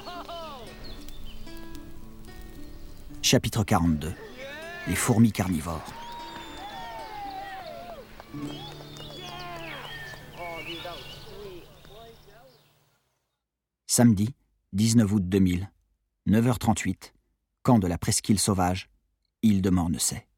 Chapitre 42. Les fourmis carnivores. Samedi, 19 août 2000, 9h38, camp de la presqu'île sauvage, île de Mornessay.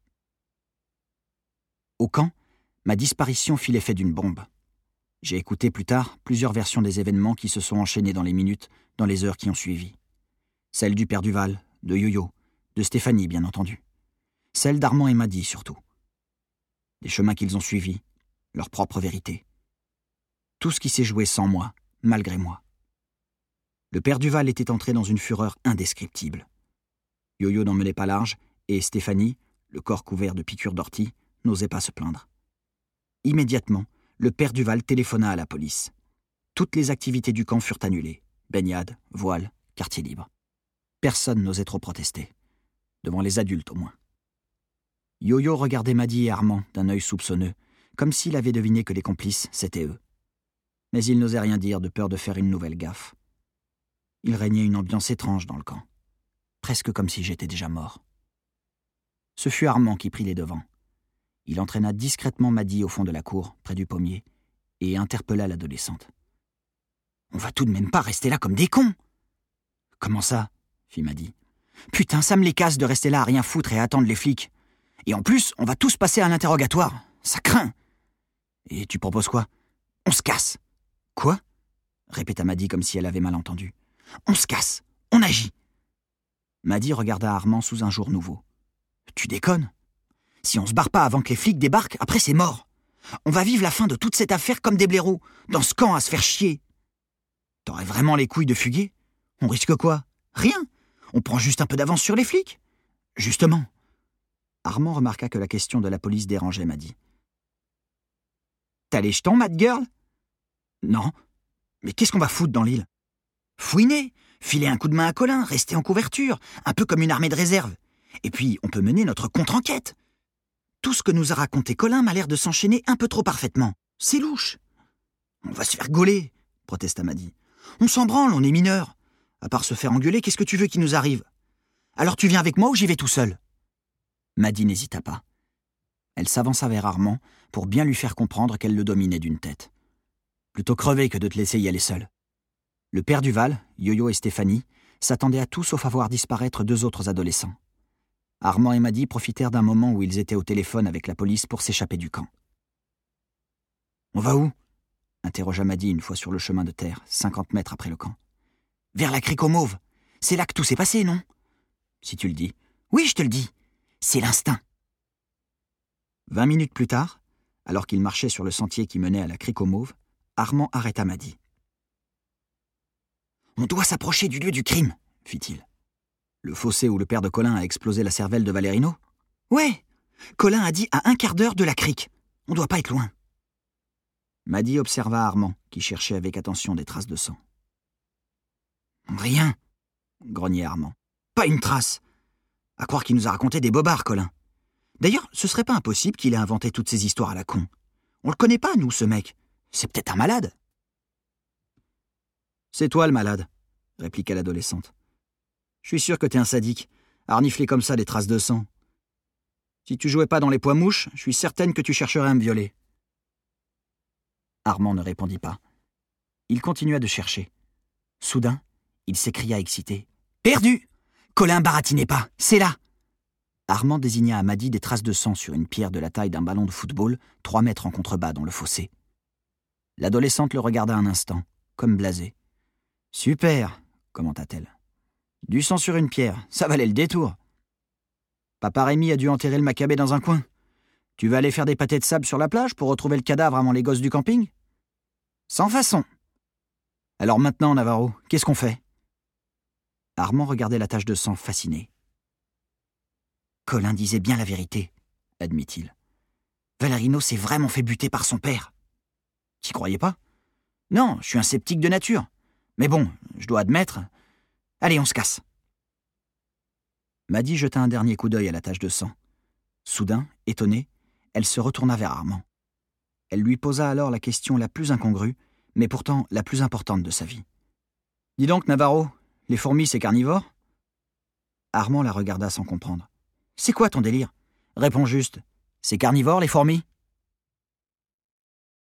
Au camp, ma disparition fit l'effet d'une bombe. J'ai écouté plus tard plusieurs versions des événements qui se sont enchaînés dans les minutes, dans les heures qui ont suivi. Celle du père Duval, de Yo-Yo, de Stéphanie bien entendu. Celle d'Armand et Maddy surtout. Les chemins qu'ils ont suivis, leur propre vérité. Tout ce qui s'est joué sans moi, malgré moi. Le père Duval était entré dans une fureur indescriptible. Yo-Yo n'en menait pas large, et Stéphanie, le corps couvert de piqûres d'ortie, n'osait pas se plaindre. Immédiatement, le père Duval téléphona à la police. Toutes les activités du camp furent annulées. Baignade, voile, quartier libre. Personne n'osait trop protester. Devant les adultes au moins. Yo-Yo regardait Maddy et Armand d'un œil soupçonneux, comme s'il avait deviné que les complices, c'étaient eux. Mais il n'osait rien dire de peur de faire une nouvelle gaffe. Il régnait une ambiance étrange dans le camp. Presque comme si j'étais déjà mort. Ce fut Armand qui prit les devants. Il entraîna discrètement Maddy au fond de la cour, près du pommier, et interpella l'adolescente. « On va tout de même pas rester là comme des cons !»« Comment ça ?» fit Maddy. « Putain, ça me les casse de rester là à rien foutre et à attendre les flics. Et en plus, on va tous passer à l'interrogatoire. Ça craint !»« Et tu proposes quoi ?»« On se casse !»« Quoi ?» répéta Maddy comme si elle avait mal entendu. « On se casse, on agit !» Maddy regarda Armand sous un jour nouveau. « Tu déconnes ? Si on se barre pas avant que les flics débarquent, après c'est mort. On va vivre la fin de toute cette affaire comme des blaireaux, dans ce camp à se faire chier. T'aurais vraiment les couilles de fuguer ? On risque quoi ? Rien. On prend juste un peu d'avance sur les flics. Justement. » Armand remarqua que la question de la police dérangeait Maddy. « T'as les jetons, Mad Girl ? » ?»« Non. Mais qu'est-ce qu'on va foutre dans l'île ? Fouiner, filer un coup de main à Colin, rester en couverture, un peu comme une armée de réserve. Et puis, on peut mener notre contre-enquête. Tout ce que nous a raconté Colin m'a l'air de s'enchaîner un peu trop parfaitement. C'est louche. »« On va se faire gauler, » protesta Maddy. « On s'en branle, on est mineurs. À part se faire engueuler, qu'est-ce que tu veux qui nous arrive ? Alors tu viens avec moi ou j'y vais tout seul ?» Maddy n'hésita pas. Elle s'avança vers Armand pour bien lui faire comprendre qu'elle le dominait d'une tête. Plutôt crever que de te laisser y aller seul. Le père Duval, Yo-Yo et Stéphanie s'attendaient à tout sauf à voir disparaître deux autres adolescents. Armand et Maddy profitèrent d'un moment où ils étaient au téléphone avec la police pour s'échapper du camp. « On va où ?» interrogea Maddy une fois sur le chemin de terre, 50 mètres après le camp. « Vers la crique aux mauves. C'est là que tout s'est passé, non ?»« Si tu le dis. »« Oui, je te le dis. C'est l'instinct. » 20 minutes plus tard, alors qu'ils marchaient sur le sentier qui menait à la crique aux mauves, Armand arrêta Maddy. « On doit s'approcher du lieu du crime, » fit-il. « Le fossé où le père de Colin a explosé la cervelle de Valérino ? »« Ouais. Colin a dit à 1/4 d'heure de la crique. On doit pas être loin. » Maddy observa Armand, qui cherchait avec attention des traces de sang. « Rien, » grognait Armand. « Pas une trace. À croire qu'il nous a raconté des bobards, Colin. D'ailleurs, ce serait pas impossible qu'il ait inventé toutes ces histoires à la con. On le connaît pas, nous, ce mec. C'est peut-être un malade. » « C'est toi le malade, » répliqua l'adolescente. « Je suis sûr que t'es un sadique, à renifler comme ça des traces de sang. Si tu jouais pas dans les pois-mouches, je suis certaine que tu chercherais à me violer. » Armand ne répondit pas. Il continua de chercher. Soudain, il s'écria excité. « Perdu ! Colin baratinez pas, c'est là !» Armand désigna à Maddy des traces de sang sur une pierre de la taille d'un ballon de football, 3 mètres en contrebas dans le fossé. L'adolescente le regarda un instant, comme blasée. « Super !» commenta-t-elle. « Du sang sur une pierre, ça valait le détour. Papa Rémi a dû enterrer le macabé dans un coin. Tu vas aller faire des pâtés de sable sur la plage pour retrouver le cadavre avant les gosses du camping ? Sans façon. Alors maintenant, Navarro, qu'est-ce qu'on fait ? » Armand regardait la tache de sang fasciné. « Colin disait bien la vérité, » admit-il. « Valérino s'est vraiment fait buter par son père. » « T'y croyais pas ? » ?»« Non, je suis un sceptique de nature. Mais bon, je dois admettre... Allez, on se casse. » Maddy jeta un dernier coup d'œil à la tache de sang. Soudain, étonnée, elle se retourna vers Armand. Elle lui posa alors la question la plus incongrue, mais pourtant la plus importante de sa vie. « Dis donc, Navarro, Les fourmis, c'est carnivore ?» Armand la regarda sans comprendre. « C'est quoi ton délire ? Réponds juste. C'est carnivore, les fourmis ?»